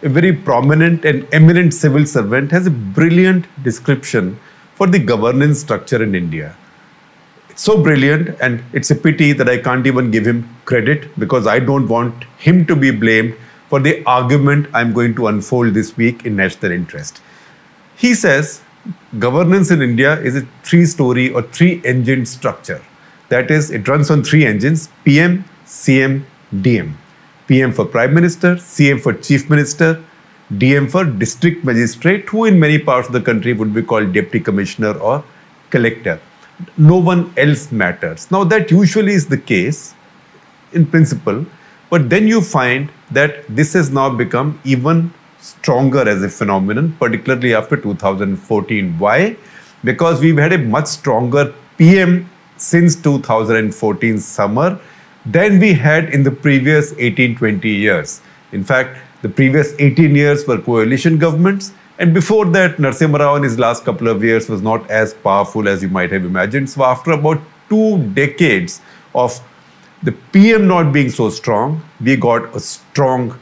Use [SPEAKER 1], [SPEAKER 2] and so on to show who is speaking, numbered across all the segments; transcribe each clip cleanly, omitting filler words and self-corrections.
[SPEAKER 1] a very prominent and eminent civil servant, has a brilliant description for the governance structure in India. It's so brilliant, and it's a pity that I can't even give him credit because I don't want him to be blamed for the argument I'm going to unfold this week in National Interest. He says governance in India is a three-story or three-engine structure. That is, it runs on three engines: PM, CM, DM. PM for Prime Minister, CM for Chief Minister, DM for District Magistrate, who in many parts of the country would be called Deputy Commissioner or Collector. No one else matters. Now, that usually is the case in principle, but then you find that this has now become even stronger as a phenomenon, particularly after 2014. Why? Because we've had a much stronger PM since 2014 summer than we had in the previous 18-20 years. In fact, the previous 18 years were coalition governments, and before that, Narasimha Rao in his last couple of years was not as powerful as you might have imagined. So after about 2 decades of the PM not being so strong, we got a strong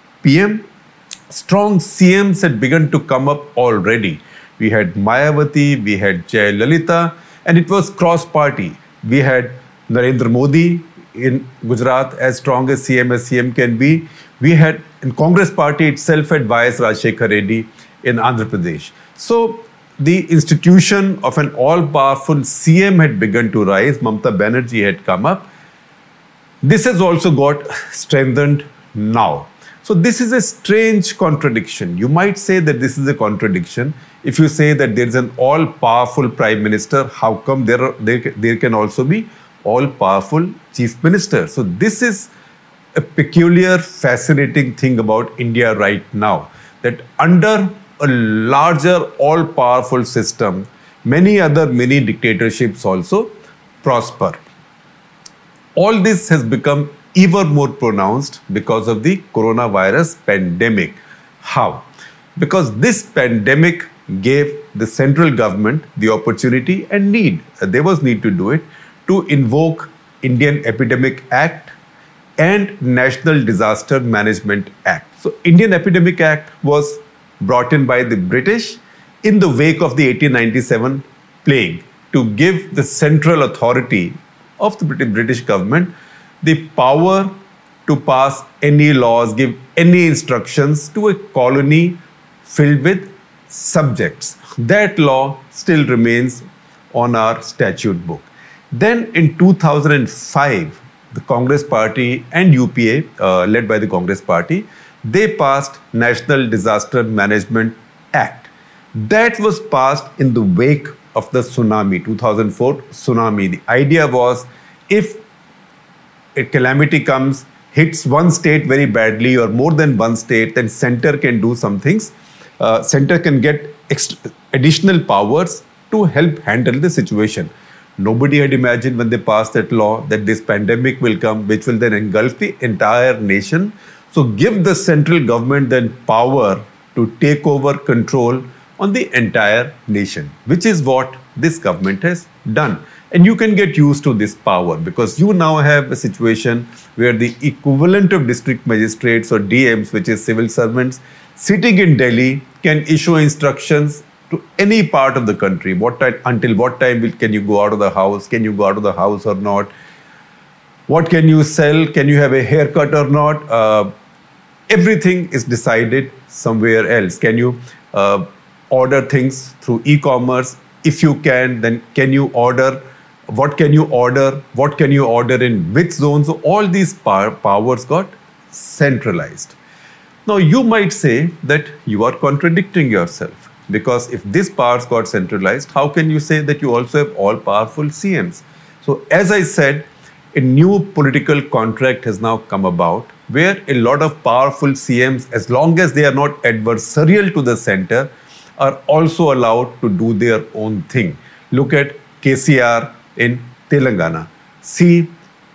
[SPEAKER 1] PM. Strong CMs had begun to come up already. We had Mayawati, we had Jayalalitha, and it was cross-party. We had Narendra Modi in Gujarat, as strong as CM can be. We had, in Congress party itself, had YS Rajshekhar Reddy in Andhra Pradesh. So the institution of an all-powerful CM had begun to rise. Mamata Banerjee had come up. This has also got strengthened now. So this is a strange contradiction. You might say that this is a contradiction. If you say that there is an all-powerful Prime Minister, how come there can also be all-powerful Chief Minister? So this is a peculiar, fascinating thing about India right now, that under a larger all-powerful system, many other mini dictatorships also prosper. All this has become even more pronounced because of the coronavirus pandemic. How? Because this pandemic gave the central government the opportunity and need, there was need to do it, to invoke Indian Epidemic Act and National Disaster Management Act. So Indian Epidemic Act was brought in by the British in the wake of the 1897 plague to give the central authority of the British government the power to pass any laws, give any instructions to a colony filled with subjects. That law still remains on our statute book. Then in 2005, the Congress party and UPA, led by the Congress party, they passed National Disaster Management Act. That was passed in the wake of the tsunami, 2004 tsunami. The idea was, if a calamity comes, hits one state very badly or more than one state, then center can do some things. Center can get additional powers to help handle the situation. Nobody had imagined when they passed that law that this pandemic will come, which will then engulf the entire nation. So give the central government then power to take over control on the entire nation, which is what this government has done. And you can get used to this power because you now have a situation where the equivalent of district magistrates or DMs, which is civil servants, sitting in Delhi can issue instructions to any part of the country. Until what time can you go out of the house? Can you go out of the house or not? What can you sell? Can you have a haircut or not? Everything is decided somewhere else. Can you order things through e-commerce? If you can, then can you order? What can you order? What can you order in which zone? So all these powers got centralized. Now you might say that you are contradicting yourself, because if these powers got centralized, how can you say that you also have all-powerful CMs? So as I said, a new political contract has now come about where a lot of powerful CMs, as long as they are not adversarial to the center, are also allowed to do their own thing. Look at KCR in Telangana. See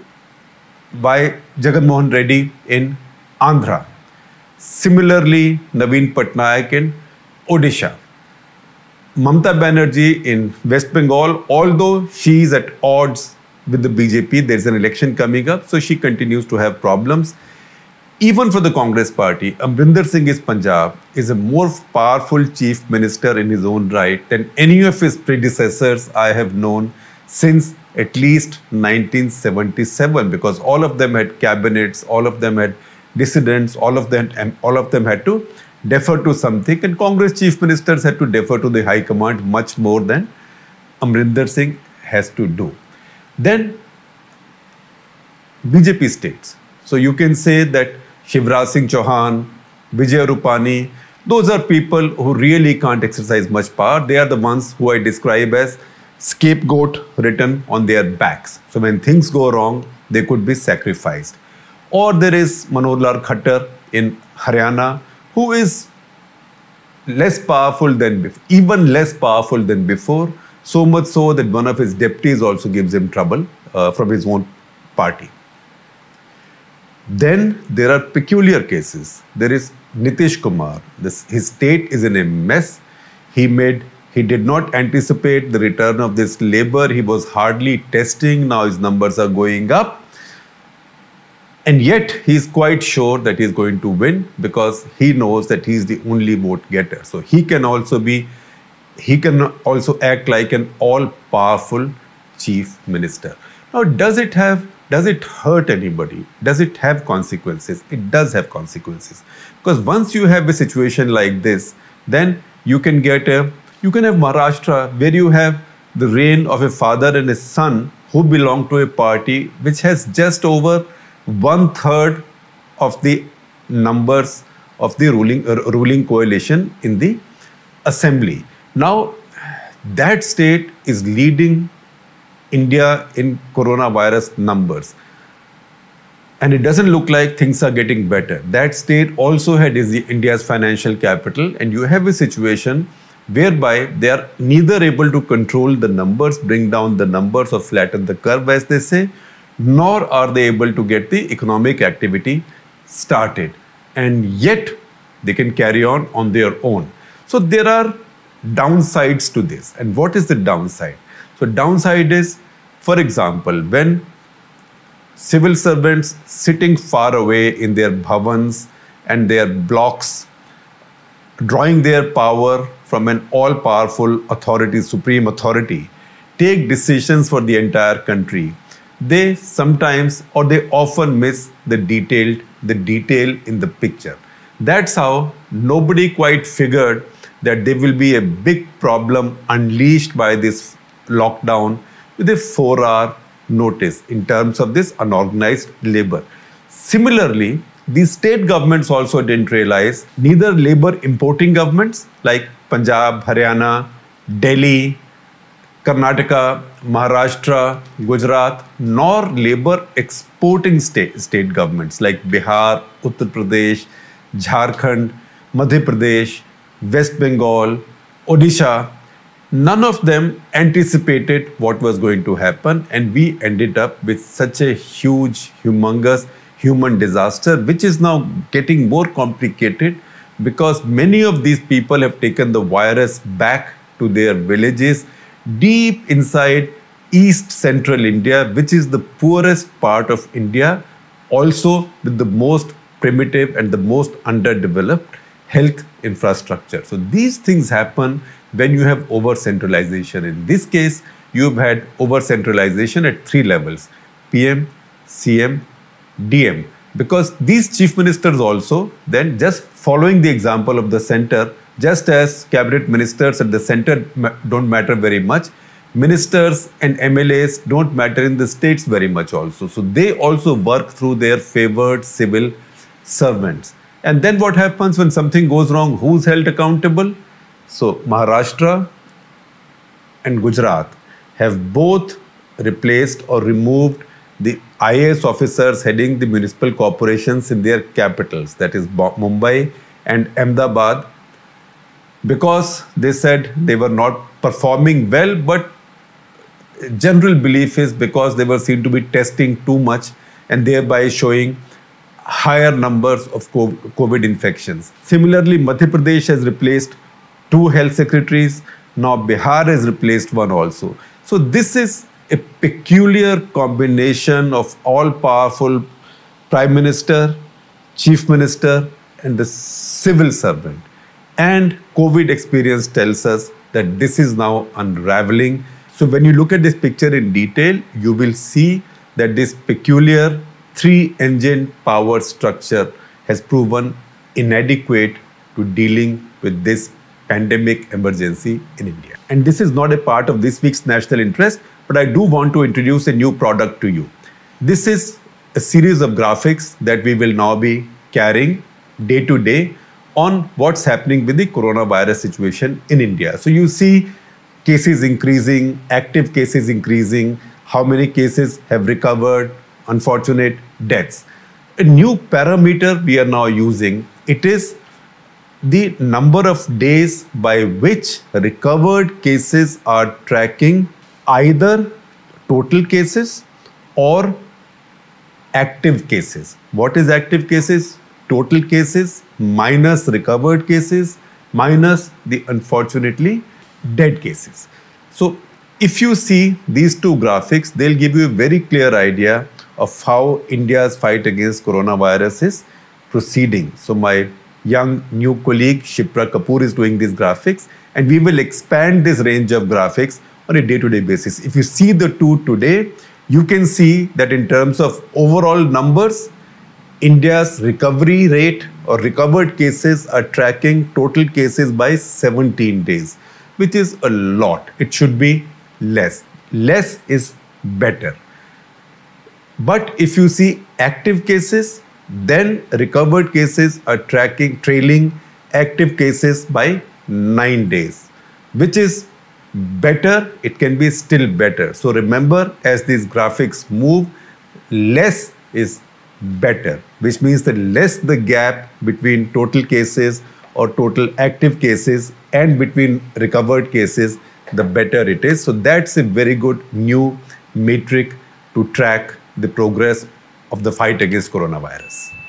[SPEAKER 1] by Jagan Mohan Reddy in Andhra. Similarly, Naveen Patnaik in Odisha. Mamata Banerjee in West Bengal, although she is at odds with the BJP, there is an election coming up, so she continues to have problems. Even for the Congress party, Amrinder Singh is Punjab is a more powerful chief minister in his own right than any of his predecessors I have known since at least 1977, because all of them had cabinets, all of them had dissidents, all of them had to defer to something, and Congress chief ministers had to defer to the High Command much more than Amrinder Singh has to do. Then BJP states. So you can say that Shivraj Singh Chauhan, Vijay Rupani, those are people who really can't exercise much power. They are the ones who I describe as scapegoat written on their backs. So when things go wrong, they could be sacrificed. Or there is Manohar Lal Khattar in Haryana, who is less powerful than before, even less powerful than before, so much so that one of his deputies also gives him trouble from his own party. Then there are peculiar cases. There is Nitish Kumar. His state is in a mess. He did not anticipate the return of this labor. He was hardly testing. Now his numbers are going up. And yet he is quite sure that he is going to win because he knows that he is the only vote getter. So he can also act like an all-powerful chief minister. Now, does it hurt anybody? Does it have consequences? It does have consequences. Because once you have a situation like this, then you can have Maharashtra, where you have the reign of a father and a son who belong to a party which has just over 1/3 of the numbers of the ruling coalition in the assembly. Now, that state is leading India in coronavirus numbers. And it doesn't look like things are getting better. That state also had India's financial capital, and you have a situation whereby they are neither able to control the numbers, bring down the numbers or flatten the curve, as they say, nor are they able to get the economic activity started. And yet, they can carry on their own. So there are downsides to this. And what is the downside? So downside is, for example, when civil servants sitting far away in their bhavans and their blocks, drawing their power from an all-powerful authority, supreme authority, take decisions for the entire country, they sometimes or they often miss the detail in the picture. That's how nobody quite figured that there will be a big problem unleashed by this lockdown with a 4-hour notice in terms of this unorganized labor. Similarly, the state governments also didn't realize, neither labor importing governments like Punjab, Haryana, Delhi, Karnataka, Maharashtra, Gujarat, nor labor exporting state governments like Bihar, Uttar Pradesh, Jharkhand, Madhya Pradesh, West Bengal, Odisha. None of them anticipated what was going to happen, and we ended up with such a huge, humongous human disaster, which is now getting more complicated because many of these people have taken the virus back to their villages deep inside East Central India, which is the poorest part of India, also with the most primitive and the most underdeveloped health infrastructure. So these things happen when you have over-centralization. In this case, you've had over-centralization at 3 levels: PM, CM, DM. Because these chief ministers also, then just following the example of the center, just as cabinet ministers at the center don't matter very much, ministers and MLAs don't matter in the states very much also. So they also work through their favored civil servants. And then what happens when something goes wrong? Who's held accountable? So Maharashtra and Gujarat have both replaced or removed the IAS officers heading the municipal corporations in their capitals, that is Mumbai and Ahmedabad, because they said they were not performing well, but general belief is because they were seen to be testing too much and thereby showing higher numbers of COVID infections. Similarly, Madhya Pradesh has replaced 2 health secretaries. Now Bihar has replaced 1 also. So this is a peculiar combination of all-powerful prime minister, chief minister, and the civil servant. And COVID experience tells us that this is now unraveling. So when you look at this picture in detail, you will see that this peculiar three-engine power structure has proven inadequate to dealing with this pandemic emergency in India. And this is not a part of this week's national interest, but I do want to introduce a new product to you. This is a series of graphics that we will now be carrying day to day on what's happening with the coronavirus situation in India. So you see cases increasing, active cases increasing, how many cases have recovered, unfortunate deaths. A new parameter we are now using, it is the number of days by which recovered cases are tracking either total cases or active cases. What is active cases? Total cases minus recovered cases minus the unfortunately dead cases. So if you see these two graphics, they'll give you a very clear idea of how India's fight against coronavirus is proceeding. So my young new colleague Shipra Kapoor is doing these graphics, and we will expand this range of graphics on a day-to-day basis. If you see the two today, you can see that in terms of overall numbers, India's recovery rate or recovered cases are tracking total cases by 17 days, which is a lot. It should be less. Less is better. But if you see active cases, then recovered cases are trailing active cases by 9 days, which is better. It can be still better. So remember, as these graphics move, less is better, which means the less the gap between total cases or total active cases and between recovered cases, the better it is. So that's a very good new metric to track the progress of the fight against coronavirus.